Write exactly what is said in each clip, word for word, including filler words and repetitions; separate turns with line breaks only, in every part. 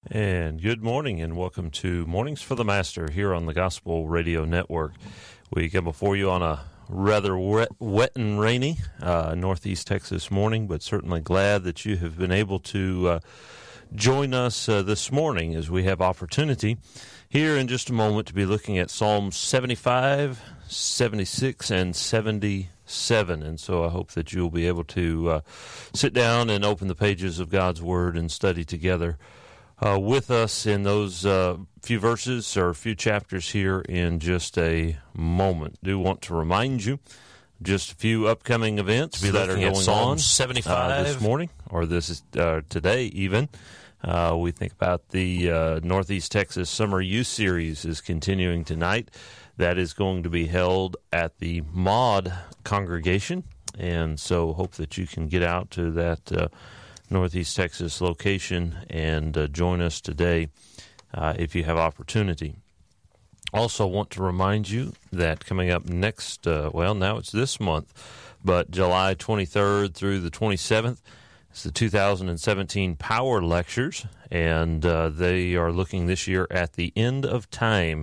And good morning, and welcome to Mornings for the Master here on the Gospel Radio Network. We come before you on a rather wet, wet and rainy uh, Northeast Texas morning, but certainly glad that you have been able to uh, join us uh, this morning as we have opportunity here in just a moment to be looking at Psalms seventy-five, seventy-six, and seventy-seven. And so I hope that you'll be able to uh, sit down and open the pages of God's Word and study together Uh, with us in those uh, few verses or few chapters here in just a moment. Do want to remind you just a few upcoming events that are going on uh, this morning or this uh, today even. Uh, we think about the uh, Northeast Texas Summer Youth Series is continuing tonight. That is going to be held at the Maud congregation, and so hope that you can get out to that uh, Northeast Texas location and uh, join us today uh, if you have opportunity. Also want to remind you that coming up next, uh, well, now it's this month, but July twenty-third through the twenty-seventh, it's the two thousand seventeen Power Lectures, and uh, they are looking this year at the end of time,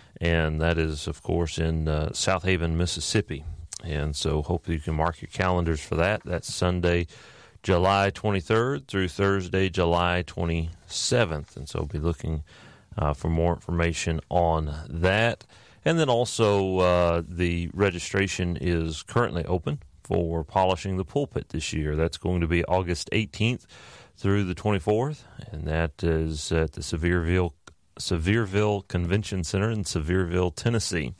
and that is, of course, in uh, South Haven, Mississippi. And so hope you can mark your calendars for that. That's Sunday, July twenty-third through Thursday, July twenty-seventh. And so we'll be looking uh, for more information on that. And then also uh, the registration is currently open for polishing the pulpit this year. That's going to be August eighteenth through the twenty-fourth, and that is at the Sevierville, Sevierville Convention Center in Sevierville, Tennessee.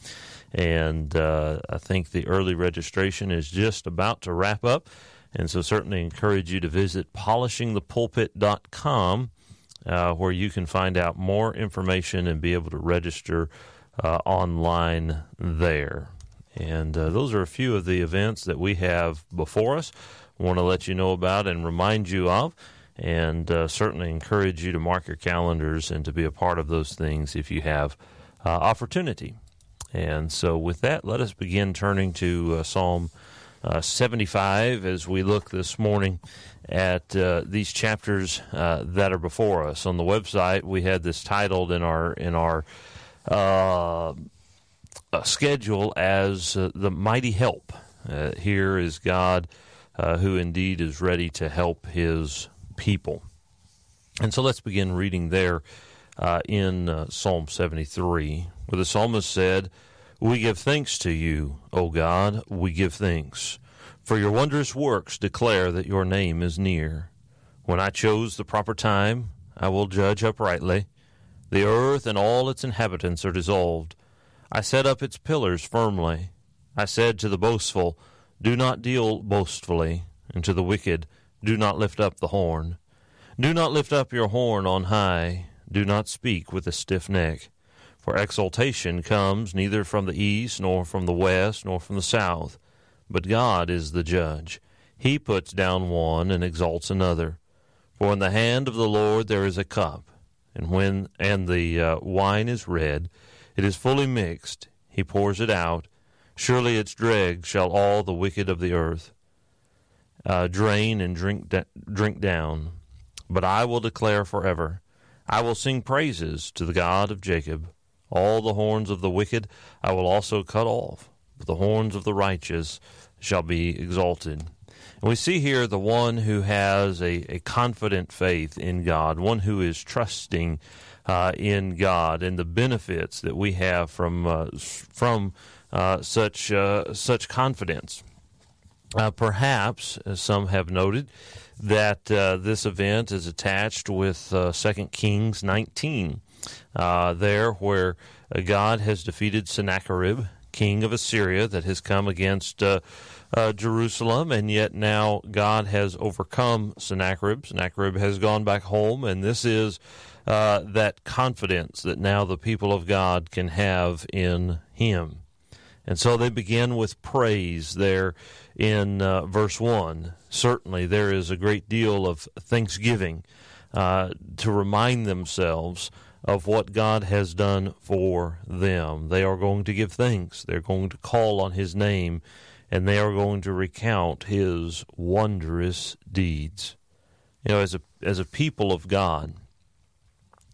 And uh, I think the early registration is just about to wrap up. And so certainly encourage you to visit polishing the pulpit dot com, uh, where you can find out more information and be able to register uh, online there. And uh, those are a few of the events that we have before us. I want to let you know about and remind you of, and uh, certainly encourage you to mark your calendars and to be a part of those things if you have uh, opportunity. And so with that, let us begin turning to uh, Psalm Uh, seventy-five as we look this morning at uh, these chapters uh, that are before us. On the website, we had this titled in our in our uh, uh, schedule as uh, the mighty help. Uh, here is God uh, who indeed is ready to help his people. And so let's begin reading there uh, in uh, Psalm seventy-three, where the psalmist said, "We give thanks to you, O God, we give thanks. For your wondrous works declare that your name is near. When I chose the proper time, I will judge uprightly. The earth and all its inhabitants are dissolved. I set up its pillars firmly. I said to the boastful, do not deal boastfully, and to the wicked, do not lift up the horn. Do not lift up your horn on high. Do not speak with a stiff neck. For exaltation comes neither from the east, nor from the west, nor from the south. But God is the judge. He puts down one and exalts another. For in the hand of the Lord there is a cup, and when and the uh, wine is red, it is fully mixed. He pours it out. Surely its dregs shall all the wicked of the earth uh, drain and drink da- drink down. But I will declare forever. I will sing praises to the God of Jacob. All the horns of the wicked I will also cut off, but the horns of the righteous shall be exalted." And we see here the one who has a, a confident faith in God, one who is trusting uh, in God and the benefits that we have from uh, from uh, such uh, such confidence. Uh, perhaps, as some have noted, that uh, this event is attached with uh, Second Kings nineteen. Uh, there where uh, God has defeated Sennacherib, king of Assyria, that has come against uh, uh, Jerusalem, and yet now God has overcome Sennacherib. Sennacherib has gone back home, and this is uh, that confidence that now the people of God can have in him. And so they begin with praise there in uh, verse one. Certainly there is a great deal of thanksgiving uh, to remind themselves of what God has done for them. They are going to give thanks. They're going to call on his name, and they are going to recount his wondrous deeds. You know, as a as a people of God,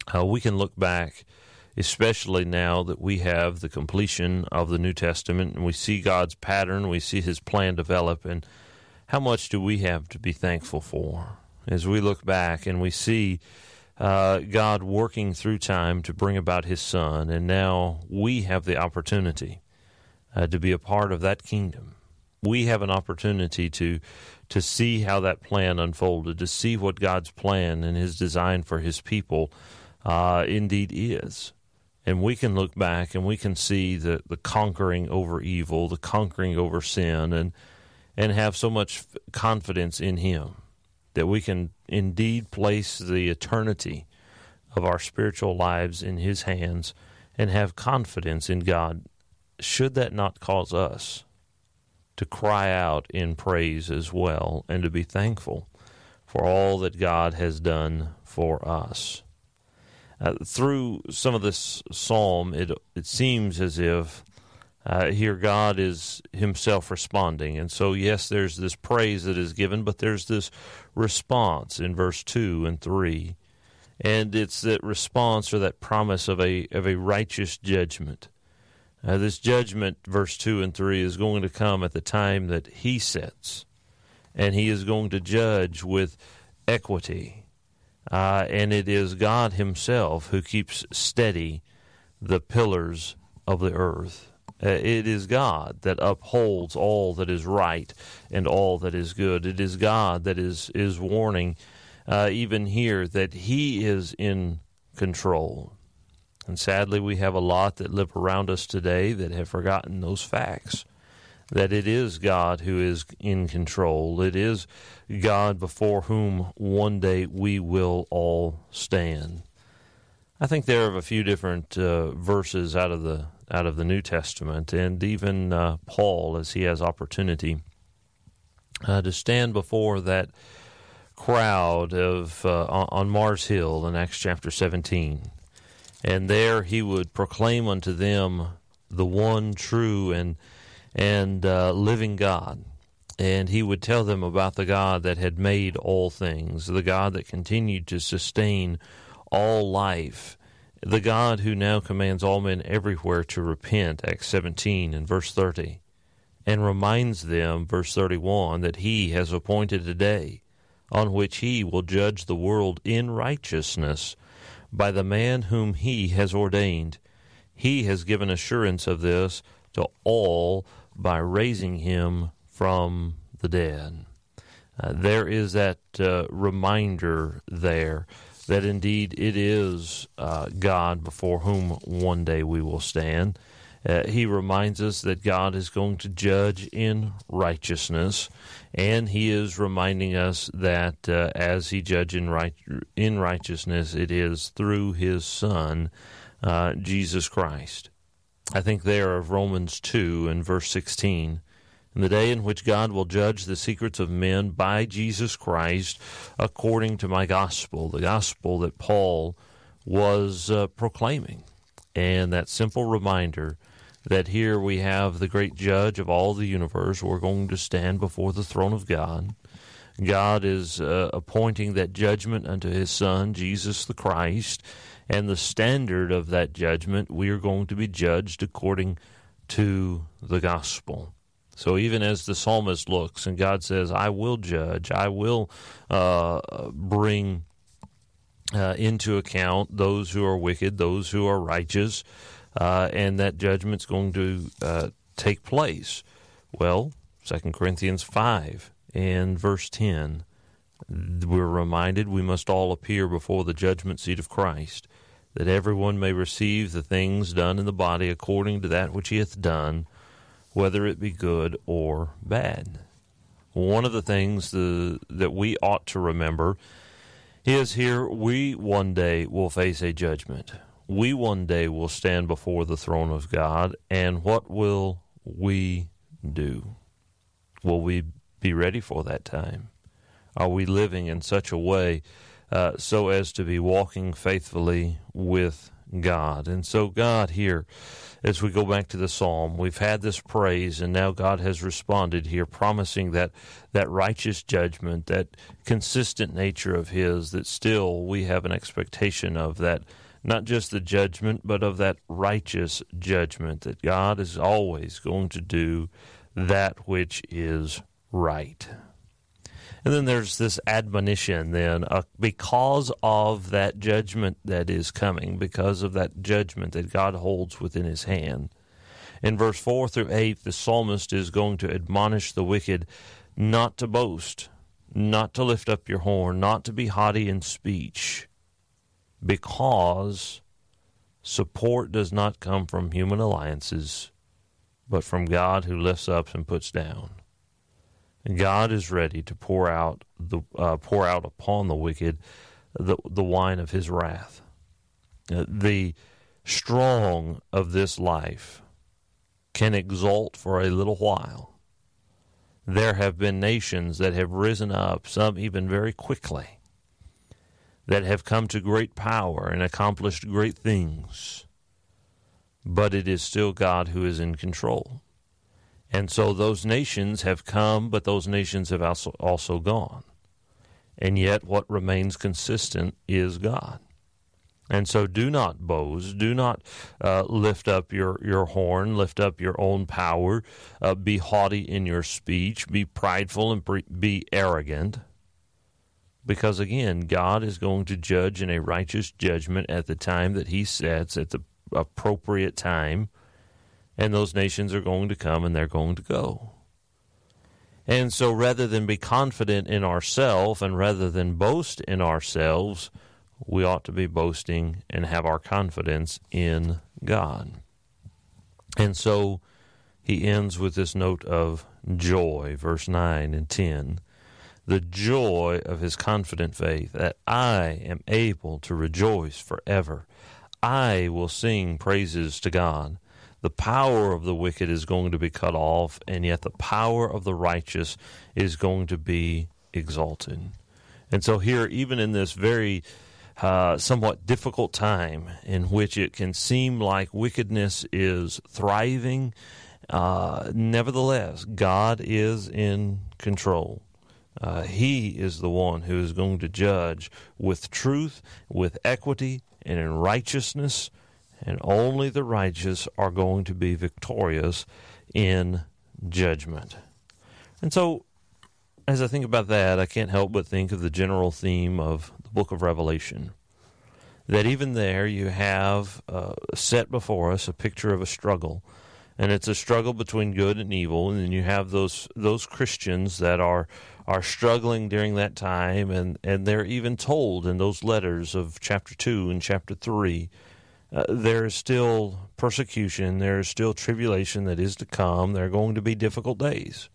uh, we can look back, especially now that we have the completion of the New Testament and we see God's pattern, we see his plan develop, and how much do we have to be thankful for as we look back and we see uh, God working through time to bring about his Son, and now we have the opportunity uh, to be a part of that kingdom. We have an opportunity to to see how that plan unfolded, to see what God's plan and his design for his people uh, indeed is. And we can look back and we can see the, the conquering over evil, the conquering over sin, and and have so much confidence in him that we can indeed place the eternity of our spiritual lives in his hands and have confidence in God. Should that not cause us to cry out in praise as well and to be thankful for all that God has done for us? Uh, through some of this psalm, it it seems as if uh, here God is himself responding. And so, yes, there's this praise that is given, but there's this response in verse two and three. And it's that response or that promise of a of a righteous judgment. Uh, this judgment, verse two and three, is going to come at the time that he sets, and he is going to judge with equity. Uh, and it is God himself who keeps steady the pillars of the earth. Uh, it is God that upholds all that is right and all that is good. It is God that is, is warning uh, even here that he is in control. And sadly, we have a lot that live around us today that have forgotten those facts, that it is God who is in control. It is God before whom one day we will all stand. I think there are a few different uh, verses out of the out of the New Testament, and even uh, Paul, as he has opportunity uh, to stand before that crowd of uh, on Mars Hill in Acts chapter seventeen. And there he would proclaim unto them the one true and and uh, living God. And he would tell them about the God that had made all things, the God that continued to sustain all life, the God who now commands all men everywhere to repent, Acts seventeen and verse thirty, and reminds them, verse thirty-one, that he has appointed a day on which he will judge the world in righteousness by the man whom he has ordained. He has given assurance of this to all by raising him from the dead. Uh, there is that uh, reminder there that indeed it is uh, God before whom one day we will stand. Uh, he reminds us that God is going to judge in righteousness, and he is reminding us that uh, as he judges in, right, in righteousness, it is through his Son, uh, Jesus Christ. I think there of Romans two and verse sixteen, in the day in which God will judge the secrets of men by Jesus Christ according to my gospel, the gospel that Paul was uh, proclaiming. And that simple reminder that here we have the great judge of all the universe. We're going to stand before the throne of God. God is uh, appointing that judgment unto his Son, Jesus the Christ, and the standard of that judgment, we are going to be judged according to the gospel. So even as the psalmist looks and God says, I will judge, I will uh, bring uh, into account those who are wicked, those who are righteous, Uh, and that judgment's going to uh, take place. Well, Second Corinthians five and verse ten, we're reminded we must all appear before the judgment seat of Christ, that everyone may receive the things done in the body according to that which he hath done, whether it be good or bad. One of the things the, that we ought to remember is here we one day will face a judgment. We one day will stand before the throne of God, and what will we do? Will we be ready for that time? Are we living in such a way uh, so as to be walking faithfully with God. And so God here, as we go back to the psalm, we've had this praise, and now God has responded here, promising that that righteous judgment, that consistent nature of his, that still we have an expectation of that, not just the judgment, but of that righteous judgment, that God is always going to do that which is right. And then there's this admonition then, uh, because of that judgment that is coming, because of that judgment that God holds within his hand. In verse four through eight, the psalmist is going to admonish the wicked not to boast, not to lift up your horn, not to be haughty in speech, because support does not come from human alliances, but from God who lifts up and puts down. And God is ready to pour out the uh, pour out upon the wicked the the wine of his wrath. Uh, the strong of this life can exult for a little while. There have been nations that have risen up, some even very quickly, that have come to great power and accomplished great things. But it is still God who is in control. And so those nations have come, but those nations have also, also gone. And yet what remains consistent is God. And so do not boast, do not uh, lift up your, your horn, lift up your own power, uh, be haughty in your speech, be prideful and pre- be arrogant. Because again, God is going to judge in a righteous judgment at the time that he sets, at the appropriate time. And those nations are going to come and they're going to go. And so rather than be confident in ourselves and rather than boast in ourselves, we ought to be boasting and have our confidence in God. And so he ends with this note of joy, verse nine and ten. The joy of his confident faith, that I am able to rejoice forever. I will sing praises to God. The power of the wicked is going to be cut off, and yet the power of the righteous is going to be exalted. And so here, even in this very uh, somewhat difficult time in which it can seem like wickedness is thriving, uh, nevertheless, God is in control. Uh, he is the one who is going to judge with truth, with equity, and in righteousness. And only the righteous are going to be victorious in judgment. And so, as I think about that, I can't help but think of the general theme of the book of Revelation. That even there you have uh, set before us a picture of a struggle. And it's a struggle between good and evil. And then you have those those Christians that are are struggling during that time. And, and they're even told in those letters of chapter two and chapter three, Uh, there is still persecution, there is still tribulation that is to come, there are going to be difficult days.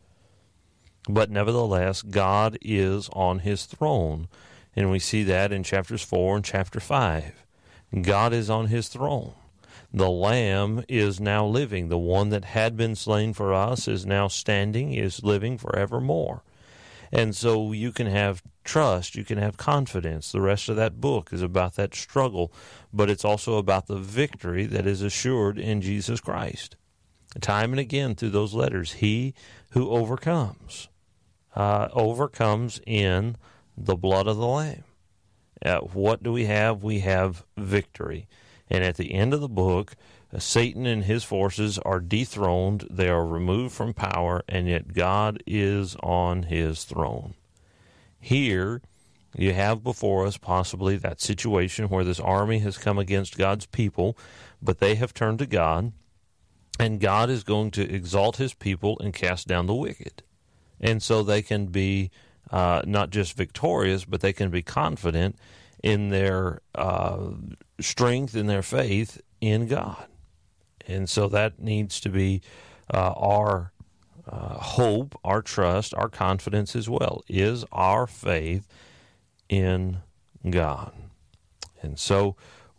But nevertheless, God is on his throne, and we see that in chapters four and chapter five. God is on his throne. The Lamb is now living. The one that had been slain for us is now standing, is living forevermore. And so you can have trust, you can have confidence. The rest of that book is about that struggle, but it's also about the victory that is assured in Jesus Christ. Time and again through those letters, he who overcomes, uh, overcomes in the blood of the Lamb. Uh, what do we have? We have victory. And at the end of the book, uh, Satan and his forces are dethroned, they are removed from power, and yet God is on his throne. Here, you have before us possibly that situation where this army has come against God's people, but they have turned to God, and God is going to exalt his people and cast down the wicked. And so they can be uh, not just victorious, but they can be confident in their uh, strength, in their faith in God. And so that needs to be uh, our uh, hope, our trust, our confidence as well, is our faith in God. And so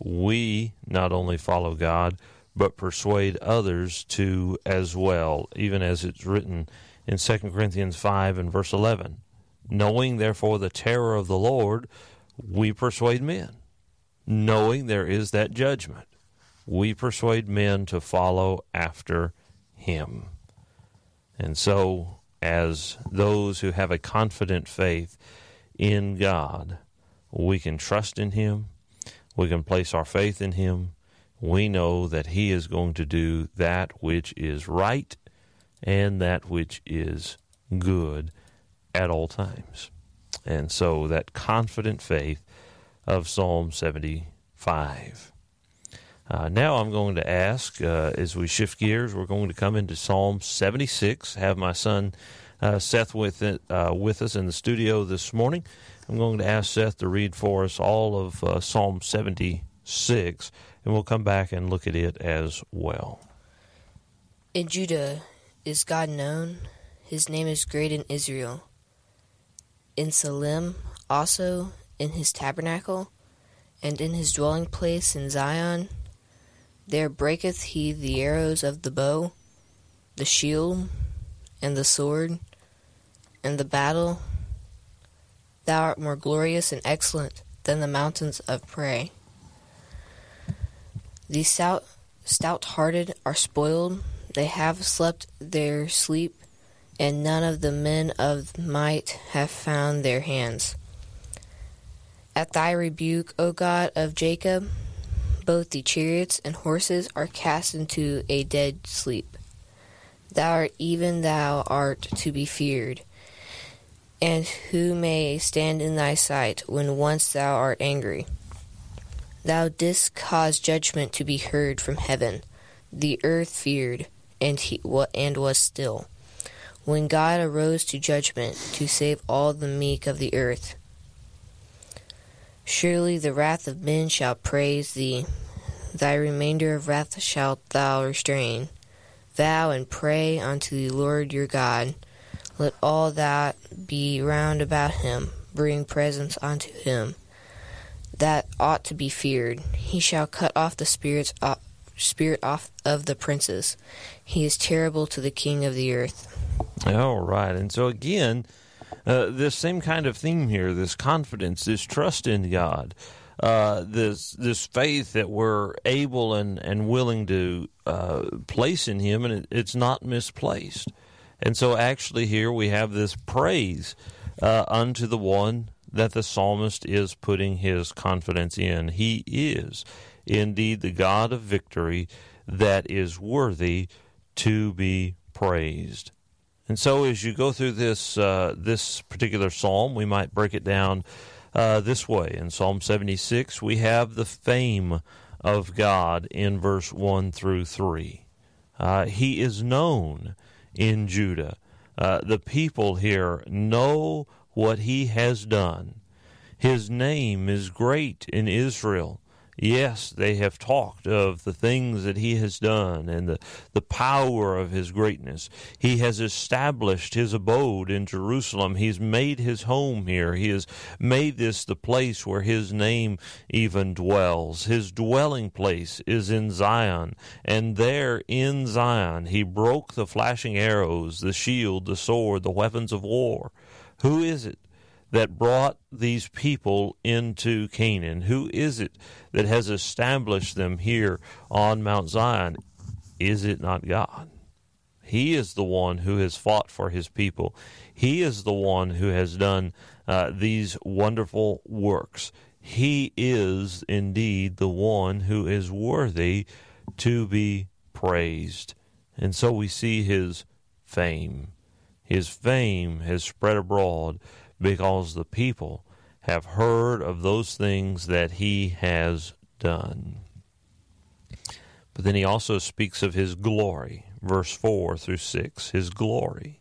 we not only follow God, but persuade others to as well, even as it's written in Second Corinthians five and verse eleven. Knowing therefore the terror of the Lord, we persuade men. knowing there is that judgment, we persuade men to follow after him. And so, as those who have a confident faith in God, we can trust in him, we can place our faith in him. We know that he is going to do that which is right and that which is good at all times. And so that confident faith of Psalm seventy-five. Uh, now I'm going to ask, uh, as we shift gears, we're going to come into Psalm seventy-six, have my son uh, Seth with, it, uh, with us in the studio this morning. I'm going to ask Seth to read for us all of uh, Psalm seventy-six, and we'll come back and look at it as well.
In Judah is God known, his name is great in Israel. In Salem also, in his tabernacle, and in his dwelling place in Zion, there breaketh he the arrows of the bow, the shield, and the sword, and the battle. Thou art more glorious and excellent than the mountains of prey. The stout, stout-hearted are spoiled, they have slept their sleep, and none of the men of might have found their hands. At thy rebuke, O God of Jacob, both the chariots and horses are cast into a dead sleep. Thou art even thou art to be feared, and who may stand in thy sight when once thou art angry? Thou didst cause judgment to be heard from heaven. The earth feared, and he and was still, when God arose to judgment to save all the meek of the earth. Surely the wrath of men shall praise thee, thy remainder of wrath shalt thou restrain. Vow and pray unto the Lord your God. Let all that be round about him bring presents unto him, that ought to be feared. He shall cut off the spirits off, spirit off of the princes. He is terrible to the king of the earth.
All right, and so again, uh, this same kind of theme here, this confidence, this trust in God, uh, this this faith that we're able and, and willing to uh, place in him, and it, it's not misplaced. And so actually here we have this praise uh, unto the one that the psalmist is putting his confidence in. He is indeed the God of victory that is worthy to be praised. And so as you go through this uh, this particular psalm, we might break it down uh, this way. In Psalm seventy-six, we have the fame of God in verse one through three. Uh, he is known in Judah. Uh, the people here know what he has done. His name is great in Israel. Yes, they have talked of the things that he has done and the, the power of his greatness. He has established his abode in Jerusalem. He's made his home here. He has made this the place where his name even dwells. His dwelling place is in Zion, and there in Zion he broke the flashing arrows, the shield, the sword, the weapons of war. Who is it that brought these people into Canaan? Who is it that has established them here on Mount Zion? Is it not God? He is the one who has fought for his people. He is the one who has done uh, these wonderful works. He is indeed the one who is worthy to be praised. And so we see his fame. His fame has spread abroad because the people have heard of those things that he has done. But then he also speaks of his glory, verse four through six, his glory.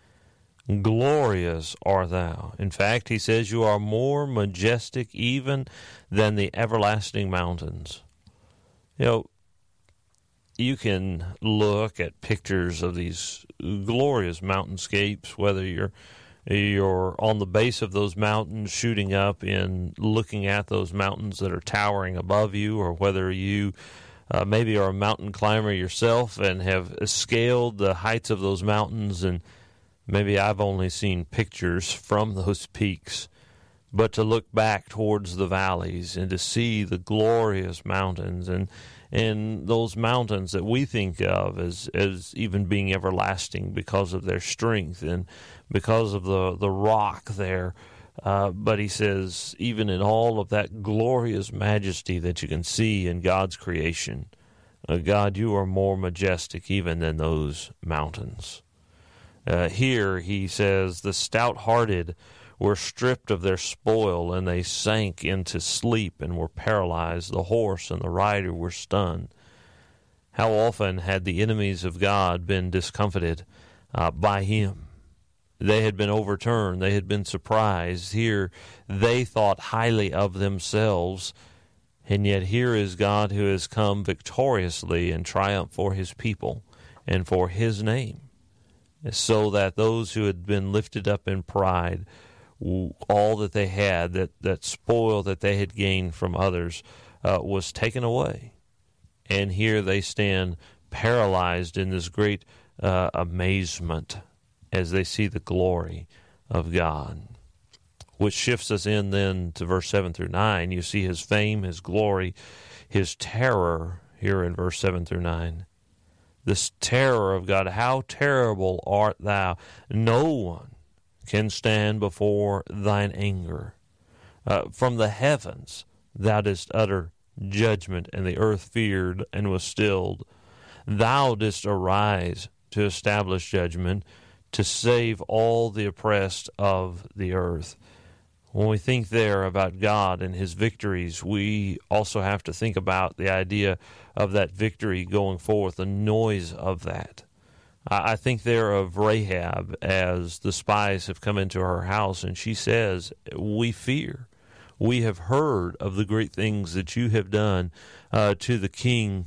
Glorious art thou. In fact, he says you are more majestic even than the everlasting mountains. You know, you can look at pictures of these glorious mountainscapes, whether you're You're on the base of those mountains shooting up and looking at those mountains that are towering above you, or whether you uh, maybe are a mountain climber yourself and have scaled the heights of those mountains, and maybe I've only seen pictures from those peaks. but to look back towards the valleys and to see the glorious mountains, and and those mountains that we think of as, as even being everlasting because of their strength and because of the, the rock there. Uh, but he says, even in all of that glorious majesty that you can see in God's creation, uh, God, you are more majestic even than those mountains. Uh, here he says, the stout-hearted were stripped of their spoil, and they sank into sleep and were paralyzed. The horse and the rider were stunned. How often had the enemies of God been discomfited uh, by him? They had been overturned. They had been surprised. Here they thought highly of themselves, and yet here is God who has come victoriously in triumph for his people and for his name, so that those who had been lifted up in pride, all that they had, that, that spoil that they had gained from others, uh, was taken away. And here they stand paralyzed in this great uh, amazement as they see the glory of God. Which shifts us in then to verse seven through nine. You see his fame, his glory, his terror here in verse seven through nine. This terror of God, how terrible art thou! No one can stand before thine anger. Uh, from the heavens thou didst utter judgment, and the earth feared and was stilled. Thou didst arise to establish judgment, to save all the oppressed of the earth. When we think there about God and his victories, we also have to think about the idea of that victory going forth, the noise of that. I think there of Rahab as the spies have come into her house, and she says, we fear. We have heard of the great things that you have done uh, to the king,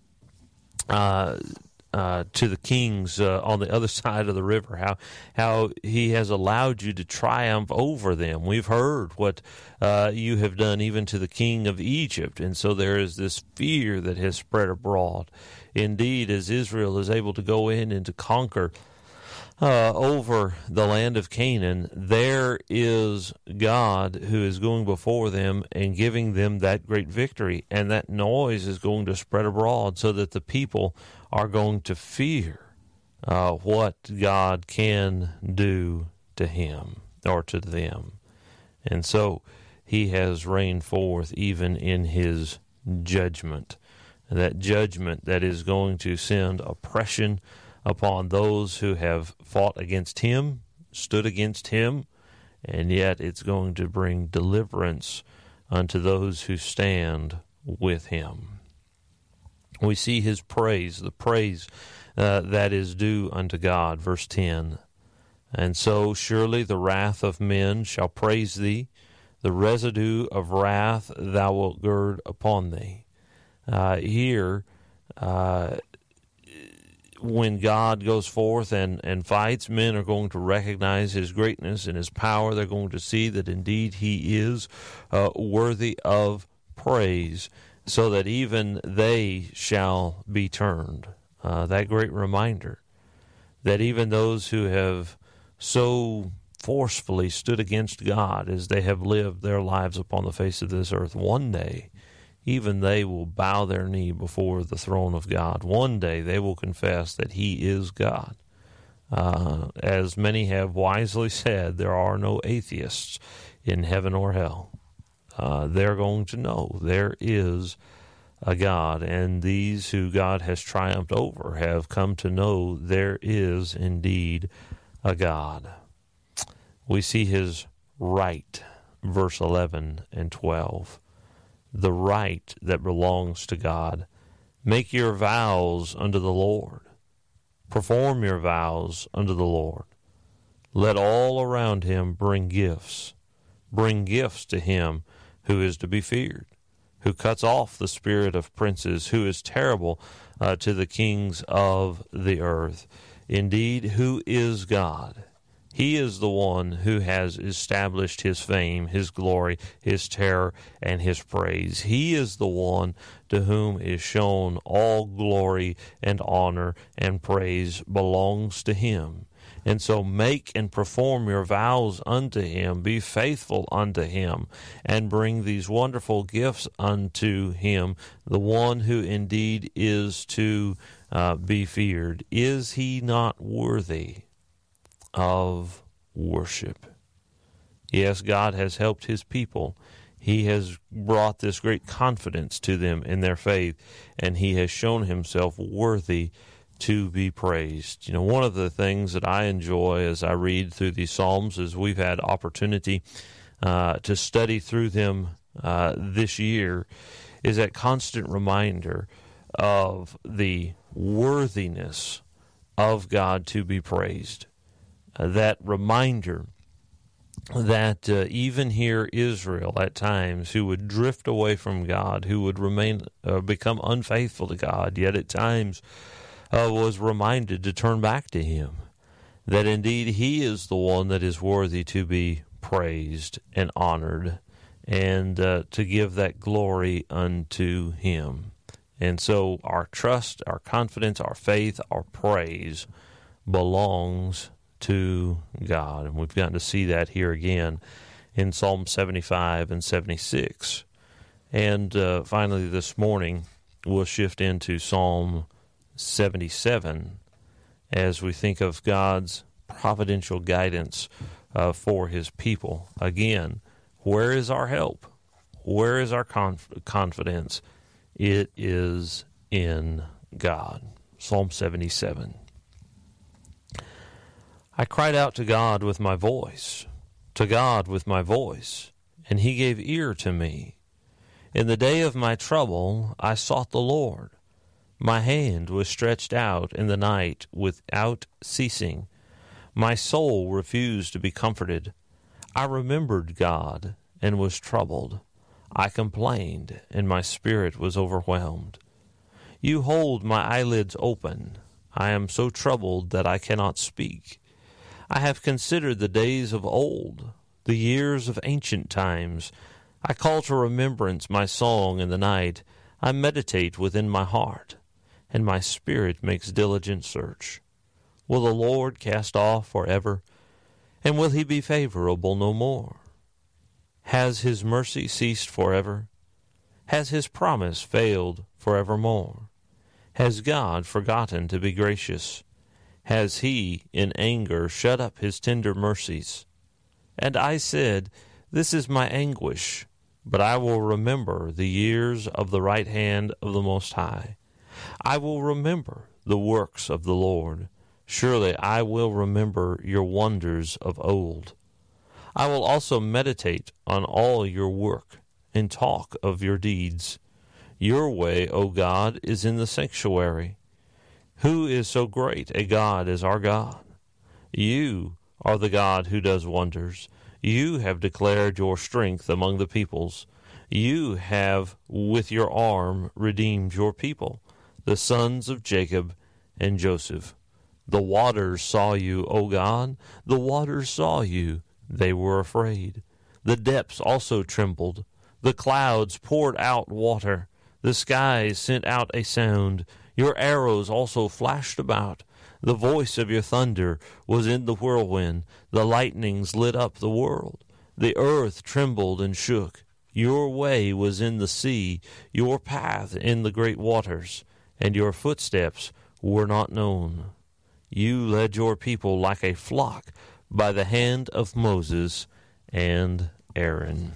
uh, uh, to the kings uh, on the other side of the river, how how he has allowed you to triumph over them. We've heard what uh, you have done even to the king of Egypt, and so there is this fear that has spread abroad. Indeed, as Israel is able to go in and to conquer uh, over the land of Canaan, there is God who is going before them and giving them that great victory, and that noise is going to spread abroad so that the people are going to fear uh, what God can do to him or to them. And so he has reigned forth even in his judgment. That judgment that is going to send oppression upon those who have fought against him, stood against him, and yet it's going to bring deliverance unto those who stand with him. We see his praise, the praise uh, that is due unto God, verse ten. And so surely the wrath of men shall praise thee, the residue of wrath thou wilt gird upon thee. Uh, here, uh, when God goes forth and, and fights, men are going to recognize his greatness and his power. They're going to see that indeed he is uh, worthy of praise, so that even they shall be turned. Uh, that great reminder that even those who have so forcefully stood against God as they have lived their lives upon the face of this earth, one day even they will bow their knee before the throne of God. One day they will confess that he is God. Uh, as many have wisely said, there are no atheists in heaven or hell. Uh, they're going to know there is a God, and these who God has triumphed over have come to know there is indeed a God. We see his right, verse eleven and twelve. The right that belongs to God. Make your vows unto the Lord. Perform your vows unto the Lord. Let all around him bring gifts. Bring gifts to him who is to be feared, who cuts off the spirit of princes, who is terrible uh, to the kings of the earth. Indeed, who is God? He is the one who has established his fame, his glory, his terror, and his praise. He is the one to whom is shown all glory and honor and praise belongs to him. And so make and perform your vows unto him, be faithful unto him, and bring these wonderful gifts unto him, the one who indeed is to uh, be feared. Is he not worthy of worship? Yes, God has helped his people. He has brought this great confidence to them in their faith, and he has shown himself worthy to be praised. You know, one of the things that I enjoy as I read through these Psalms is we've had opportunity uh, to study through them uh, this year, is that constant reminder of the worthiness of God to be praised. Uh, that reminder that uh, even here Israel at times, who would drift away from God, who would remain uh, become unfaithful to God, yet at times uh, was reminded to turn back to him, that indeed he is the one that is worthy to be praised and honored, and uh, to give that glory unto him. And so our trust, our confidence, our faith, our praise belongs to God. And we've gotten to see that here again in Psalm seventy-five and seventy-six. And uh, finally this morning, we'll shift into Psalm seventy-seven as we think of God's providential guidance uh, for his people. Again, where is our help? Where is our conf- confidence? It is in God. Psalm seventy-seven. I cried out to God with my voice, to God with my voice, and he gave ear to me. In the day of my trouble I sought the Lord. My hand was stretched out in the night without ceasing. My soul refused to be comforted. I remembered God and was troubled. I complained, and my spirit was overwhelmed. You hold my eyelids open. I am so troubled that I cannot speak. I have considered the days of old, the years of ancient times. I call to remembrance my song in the night. I meditate within my heart, and my spirit makes diligent search. Will the Lord cast off forever, and will he be favorable no more? Has his mercy ceased forever? Has his promise failed forevermore? Has God forgotten to be gracious? Has he in anger shut up his tender mercies? And I said, this is my anguish, but I will remember the years of the right hand of the Most High. I will remember the works of the Lord. Surely I will remember your wonders of old. I will also meditate on all your work and talk of your deeds. Your way, O God, is in the sanctuary. Who is so great a God as our God? You are the God who does wonders. You have declared your strength among the peoples. You have with your arm redeemed your people, the sons of Jacob and Joseph. The waters saw you, O God. The waters saw you. They were afraid. The depths also trembled. The clouds poured out water. The skies sent out a sound. Your arrows also flashed about. The voice of your thunder was in the whirlwind. The lightnings lit up the world. The earth trembled and shook. Your way was in the sea, your path in the great waters, and your footsteps were not known. You led your people like a flock by the hand of Moses and Aaron.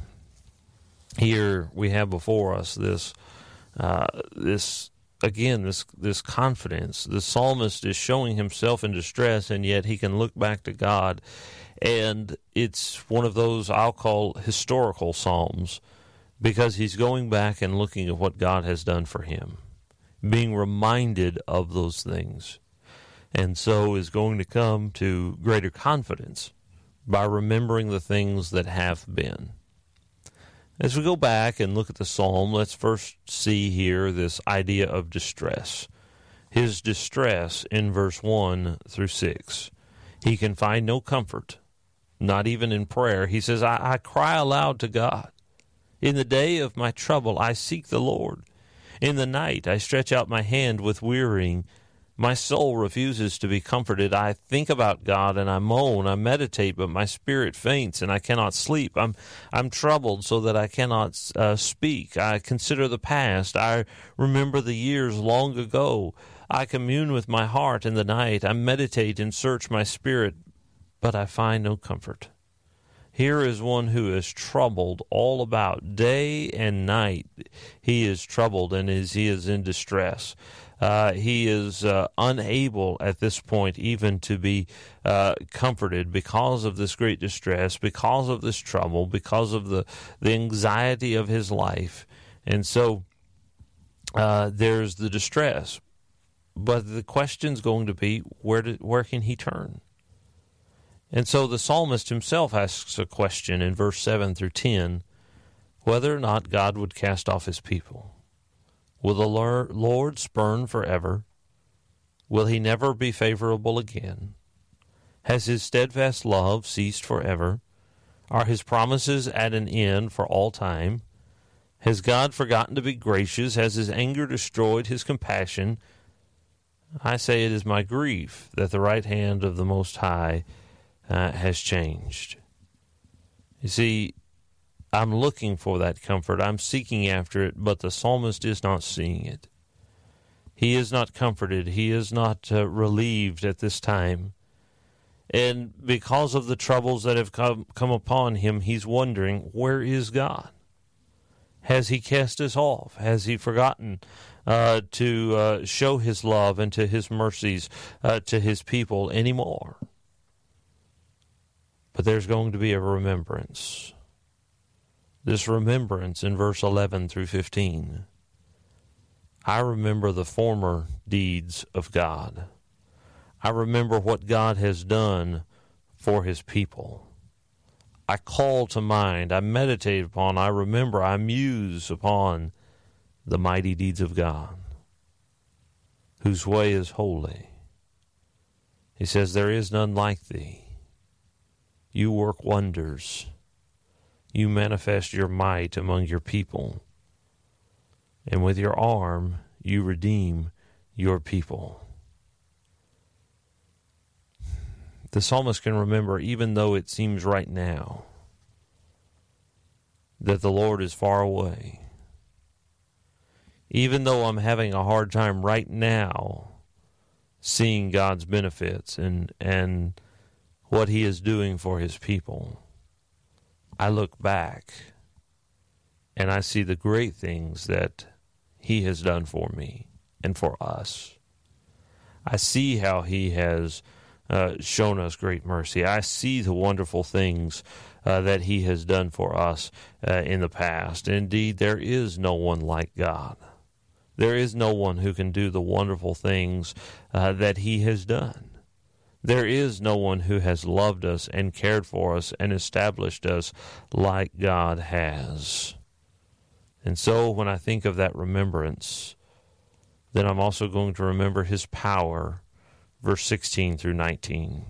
Here we have before us this, uh, this again, this this confidence. The psalmist is showing himself in distress, and yet he can look back to God. And it's one of those I'll call historical psalms, because he's going back and looking at what God has done for him, being reminded of those things. And so is going to come to greater confidence by remembering the things that have been. As we go back and look at the psalm, let's first see here this idea of distress. His distress in verse one through six. He can find no comfort, not even in prayer. He says, I, I cry aloud to God. In the day of my trouble I seek the Lord. In the night I stretch out my hand with wearying. My soul refuses to be comforted. I think about God and I moan. I meditate, but my spirit faints and I cannot sleep. I'm I'm troubled so that I cannot uh, speak. I consider the past. I remember the years long ago. I commune with my heart in the night. I meditate and search my spirit, but I find no comfort. Here is one who is troubled all about. Day and night he is troubled and is, he is in distress. Uh, he is uh, unable at this point even to be uh, comforted because of this great distress, because of this trouble, because of the, the anxiety of his life. And so uh, there's the distress. But the question's going to be, where did, where can he turn? And so the psalmist himself asks a question in verse seven through ten, whether or not God would cast off his people. Will the Lord spurn forever? Will he never be favorable again? Has his steadfast love ceased forever? Are his promises at an end for all time? Has God forgotten to be gracious? Has his anger destroyed his compassion? I say it is my grief that the right hand of the Most High uh, has changed. You see, I'm looking for that comfort. I'm seeking after it, but the psalmist is not seeing it. He is not comforted. He is not uh, relieved at this time. And because of the troubles that have come, come upon him, he's wondering, where is God? Has he cast us off? Has he forgotten uh, to uh, show his love and to his mercies uh, to his people anymore? But there's going to be a remembrance. This remembrance in verse eleven through fifteen. I remember the former deeds of God. I remember what God has done for his people. I call to mind, I meditate upon, I remember, I muse upon the mighty deeds of God, whose way is holy. He says, there is none like thee. You work wonders. You manifest your might among your people, and with your arm you redeem your people. The psalmist can remember, even though it seems right now that the Lord is far away, even though I'm having a hard time right now seeing God's benefits and, and what he is doing for his people, I look back and I see the great things that he has done for me and for us. I see how he has uh, shown us great mercy. I see the wonderful things uh, that he has done for us uh, in the past. Indeed, there is no one like God. There is no one who can do the wonderful things uh, that he has done. There is no one who has loved us and cared for us and established us like God has. And so when I think of that remembrance, then I'm also going to remember his power, verse sixteen through nineteen.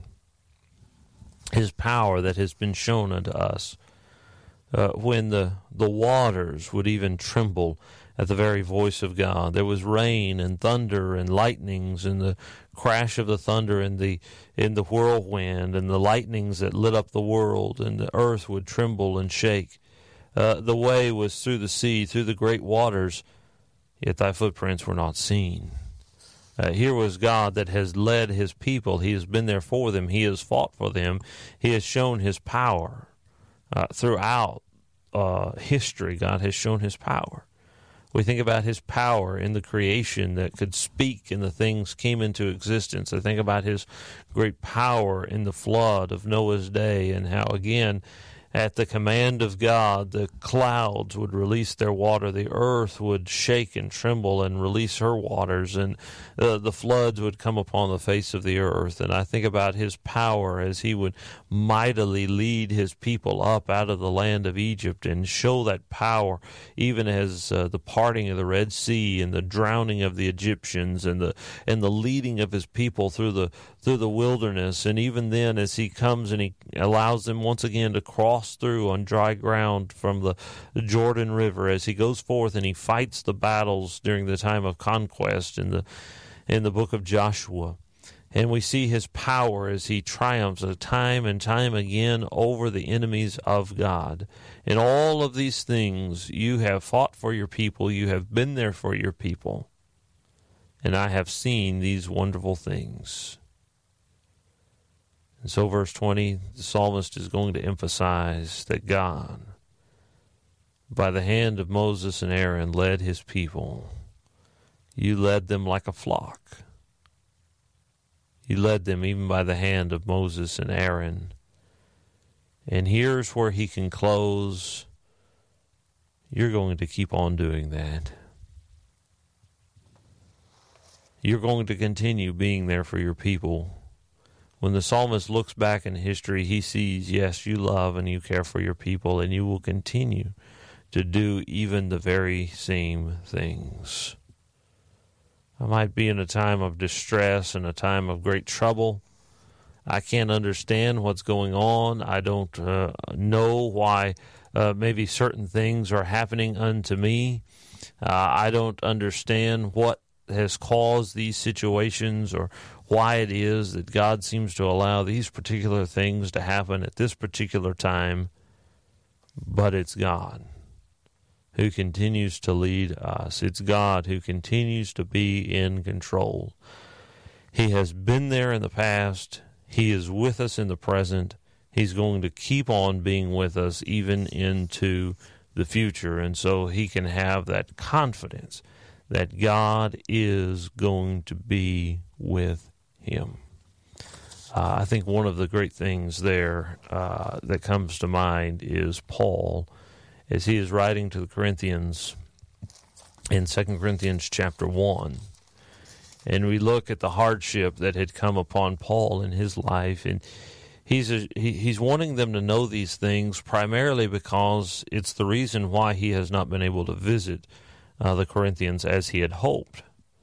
His power that has been shown unto us uh, when the, the waters would even tremble at the very voice of God. There was rain and thunder and lightnings and the crash of the thunder and the in the whirlwind and the lightnings that lit up the world, and the earth would tremble and shake. Uh, the way was through the sea, through the great waters, yet thy footprints were not seen. Uh, here was God that has led his people. He has been there for them. He has fought for them. He has shown his power. Uh, throughout uh, history, God has shown his power. We think about his power in the creation that could speak and the things came into existence. I think about his great power in the flood of Noah's day, and how, again, at the command of God, the clouds would release their water, the earth would shake and tremble and release her waters, and uh, the floods would come upon the face of the earth. And I think about his power as he would mightily lead his people up out of the land of Egypt and show that power, even as uh, the parting of the Red Sea and the drowning of the Egyptians and the and the leading of his people through the through the wilderness. And even then, as he comes and he allows them once again to cross through on dry ground from the, the Jordan River, as he goes forth and he fights the battles during the time of conquest, and the in the book of Joshua. And we see his power as he triumphs time and time again over the enemies of God. In all of these things, you have fought for your people. You have been there for your people. And I have seen these wonderful things. And so verse twenty, the psalmist is going to emphasize that God, by the hand of Moses and Aaron, led his people. You led them like a flock. You led them even by the hand of Moses and Aaron. And here's where he can close. You're going to keep on doing that. You're going to continue being there for your people. When the psalmist looks back in history, he sees, yes, you love and you care for your people, and you will continue to do even the very same things. I might be in a time of distress and a time of great trouble. I can't understand what's going on. I don't uh, know why uh, maybe certain things are happening unto me. Uh, I don't understand what has caused these situations or why it is that God seems to allow these particular things to happen at this particular time. But it's God who continues to lead us. It's God who continues to be in control. He has been there in the past. He is with us in the present. He's going to keep on being with us even into the future. And so he can have that confidence that God is going to be with him. Uh, I think one of the great things there uh, that comes to mind is Paul, as he is writing to the Corinthians in Second Corinthians chapter one. And we look at the hardship that had come upon Paul in his life, and he's a, he, he's wanting them to know these things primarily because it's the reason why he has not been able to visit uh, the Corinthians as he had hoped.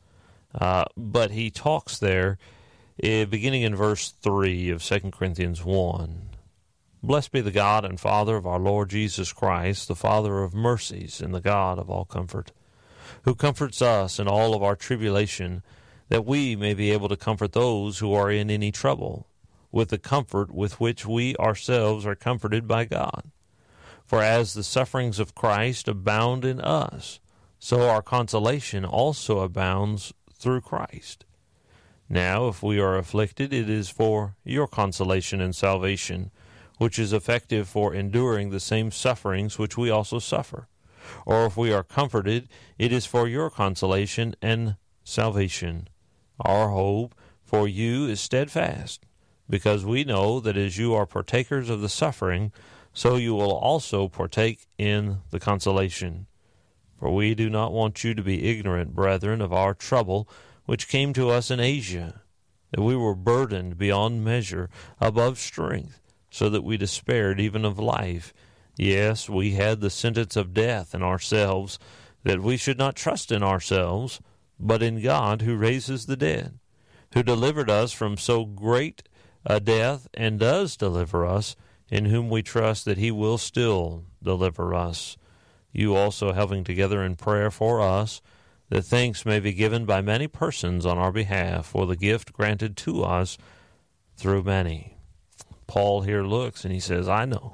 Uh, but he talks there, uh, beginning in verse three of Second Corinthians one. Blessed be the God and Father of our Lord Jesus Christ, the Father of mercies and the God of all comfort, who comforts us in all of our tribulation, that we may be able to comfort those who are in any trouble, with the comfort with which we ourselves are comforted by God. For as the sufferings of Christ abound in us, so our consolation also abounds through Christ. Now, if we are afflicted, it is for your consolation and salvation, which is effective for enduring the same sufferings which we also suffer. Or if we are comforted, it is for your consolation and salvation. Our hope for you is steadfast, because we know that as you are partakers of the suffering, so you will also partake in the consolation. For we do not want you to be ignorant, brethren, of our trouble which came to us in Asia, that we were burdened beyond measure, above strength, so that we despaired even of life. Yes, we had the sentence of death in ourselves, that we should not trust in ourselves, but in God who raises the dead, who delivered us from so great a death, and does deliver us, in whom we trust that he will still deliver us. You also helping together in prayer for us, that thanks may be given by many persons on our behalf for the gift granted to us through many. Paul here looks and he says, I know,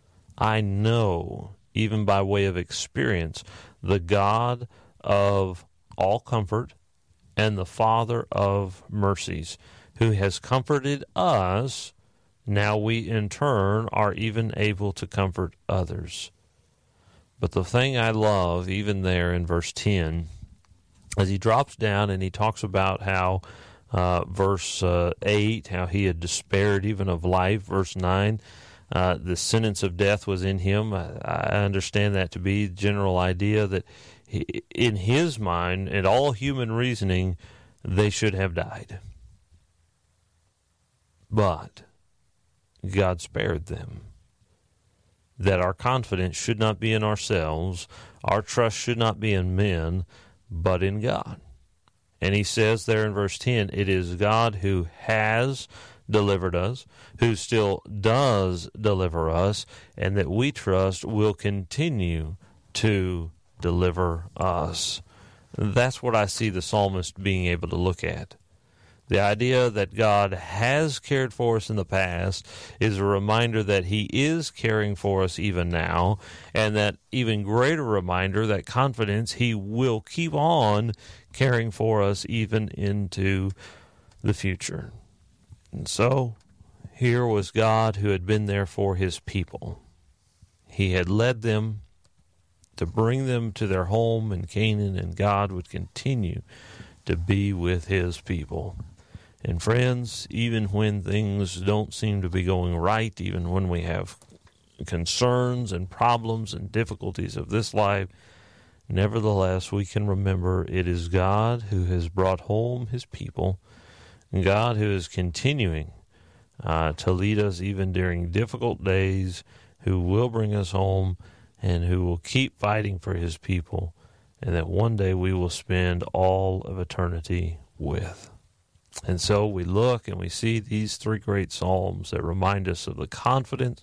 I know, even by way of experience, the God of all comfort and the Father of mercies, who has comforted us. Now we in turn are even able to comfort others. But the thing I love, even there in verse ten, as he drops down and he talks about how Uh, verse uh, eight, how he had despaired even of life. Verse nine, uh, the sentence of death was in him. I, I understand that to be the general idea that he, in his mind, in all human reasoning, they should have died. But God spared them. That our confidence should not be in ourselves, our trust should not be in men, but in God. And he says there in verse ten, it is God who has delivered us, who still does deliver us, and that we trust will continue to deliver us. That's what I see the psalmist being able to look at. The idea that God has cared for us in the past is a reminder that He is caring for us even now, and that even greater reminder, that confidence, He will keep on caring for us even into the future. And so, here was God who had been there for His people. He had led them to bring them to their home in Canaan, and God would continue to be with His people. And friends, even when things don't seem to be going right, even when we have concerns and problems and difficulties of this life, nevertheless, we can remember it is God who has brought home His people, and God who is continuing uh, to lead us even during difficult days, who will bring us home, and who will keep fighting for His people, and that one day we will spend all of eternity with. And so we look and we see these three great psalms that remind us of the confidence,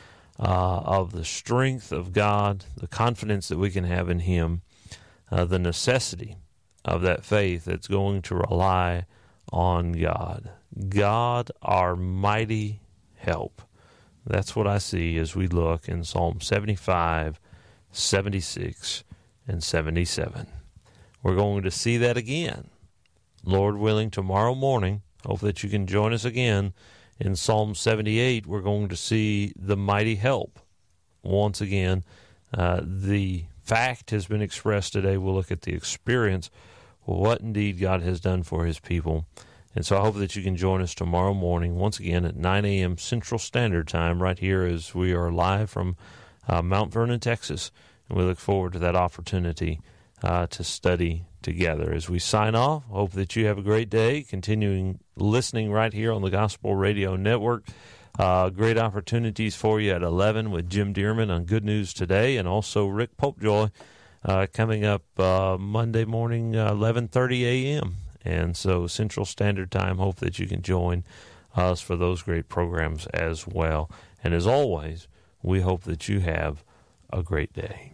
uh, of the strength of God, the confidence that we can have in Him, uh, the necessity of that faith that's going to rely on God. God, our mighty help. That's what I see as we look in Psalm seventy-five, seventy-six, and seventy-seven. We're going to see that again, Lord willing, tomorrow morning. Hope that you can join us again. In Psalm seventy-eight, we're going to see the mighty help. Once again, uh, the fact has been expressed today. We'll look at the experience, what indeed God has done for His people. And so I hope that you can join us tomorrow morning, once again at nine a.m. Central Standard Time, right here as we are live from uh, Mount Vernon, Texas. And we look forward to that opportunity uh, to study together. As we sign off, hope that you have a great day, continuing listening right here on the Gospel Radio Network. Uh, great opportunities for you at eleven with Jim Dearman on Good News Today, and also Rick Popejoy uh, coming up uh, Monday morning, uh, eleven thirty a.m., And so Central Standard Time, hope that you can join us for those great programs as well. And as always, we hope that you have a great day.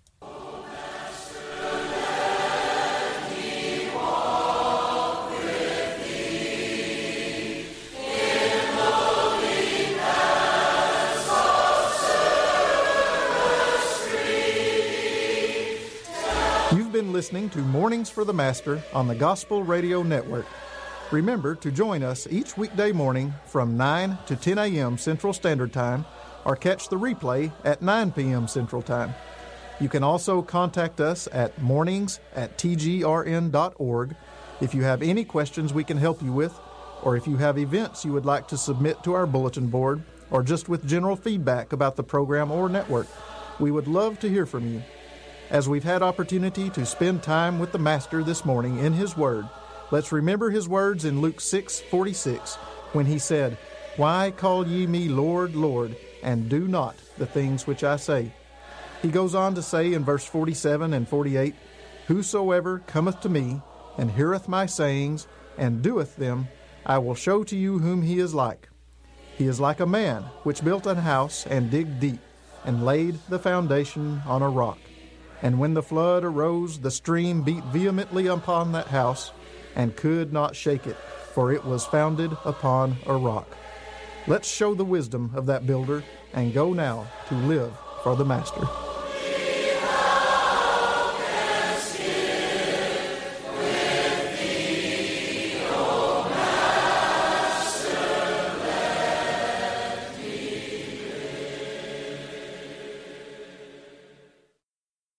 You've been listening to Mornings for the Master on the Gospel Radio Network. Remember to join us each weekday morning from nine to ten a.m. Central Standard Time, or catch the replay at nine p.m. Central Time. You can also contact us at mornings at t g r n dot org if you have any questions we can help you with, or if you have events you would like to submit to our bulletin board, or just with general feedback about the program or network. We would love to hear from you. As we've had opportunity to spend time with the Master this morning in His Word, let's remember His words in Luke six forty-six, when He said, "Why call ye me Lord, Lord, and do not the things which I say?" He goes on to say in verse forty-seven and forty-eight, "Whosoever cometh to me, and heareth my sayings, and doeth them, I will show to you whom he is like. He is like a man which built an house, and digged deep, and laid the foundation on a rock. And when the flood arose, the stream beat vehemently upon that house, and could not shake it, for it was founded upon a rock." Let's show the wisdom of that builder, and go now to live for the Master.